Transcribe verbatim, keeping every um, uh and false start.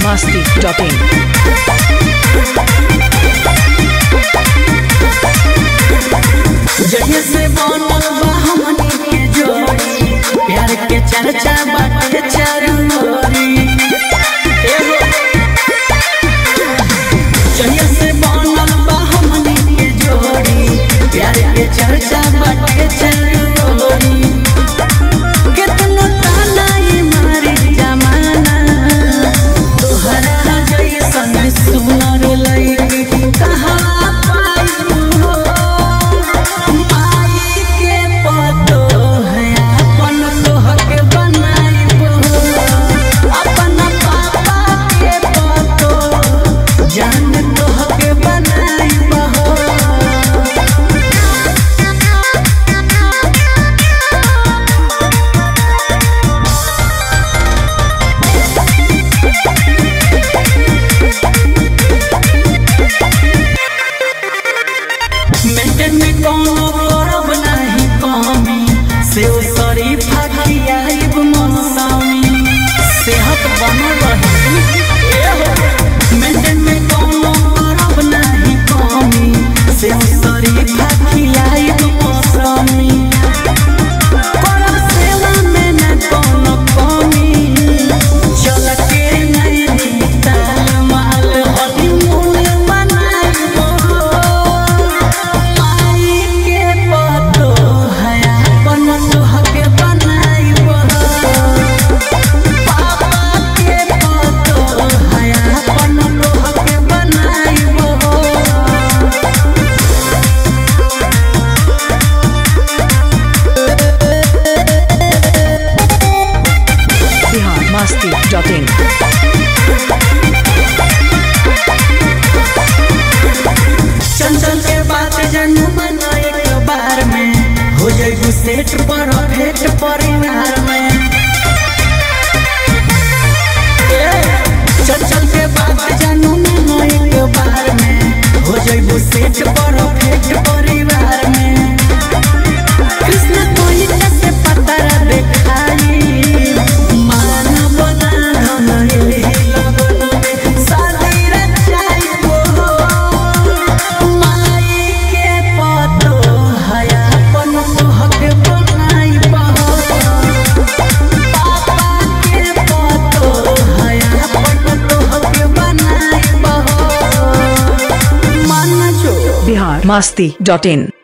masti dot in. जहिया से बनल बा हमनी के जोड़ी, प्यार के चर्चा बाटे चारू ओरी। जहिया से बनल बा हमनी के जोड़ी, प्यार के चर्चा बाटे चारू ओरी। केतनो ताना ई मारी जमाना, तोहरा जइसन सुनर लइकी कहाँ सेहत बनल रही मेंटेन में कोनो करब नहीं कमी, से शरीफा खियाइब मौसमी करब सेवा में न कोनो कमी। चल के नहीं ताल माल हनीमून मनाइब, माई के पतो है अपन तोहके बनाइब। masti dot in. चंचल के बात जानू मना एक बार में, हो जाइबू सेट पर भेट परिवार में। चंचल के बात जानू मना एक बार में, हो जाइबू सेट पर भेट परिवार में। कृष्ण कोई से पतरा देखाई, masti dot in.